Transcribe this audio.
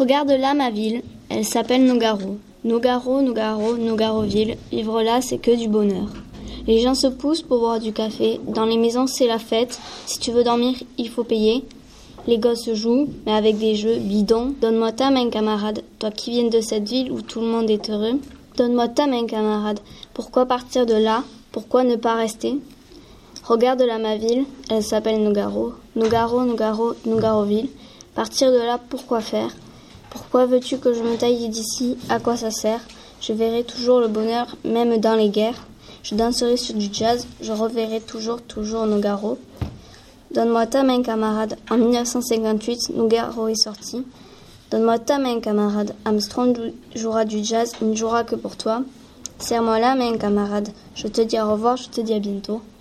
Regarde là ma ville, elle s'appelle Nogaro. Nogaro, Nogaro, Nogaroville, vivre là c'est que du bonheur. Les gens se poussent pour boire du café, dans les maisons c'est la fête, si tu veux dormir il faut payer. Les gosses jouent, mais avec des jeux bidons. Donne-moi ta main camarade, toi qui viens de cette ville où tout le monde est heureux. Donne-moi ta main camarade, pourquoi partir de là, pourquoi ne pas rester? Regarde là ma ville, elle s'appelle Nogaro. Nogaro, Nogaro, Nogaroville, partir de là pourquoi faire? Pourquoi veux-tu que je me taille d'ici? À quoi ça sert? Je verrai toujours le bonheur, même dans les guerres. Je danserai sur du jazz, je reverrai toujours Nogaro. Donne-moi ta main, camarade. En 1958, Nogaro est sorti. Donne-moi ta main, camarade. Armstrong jouera du jazz, il ne jouera que pour toi. Serre-moi la main, camarade. Je te dis au revoir, je te dis à bientôt.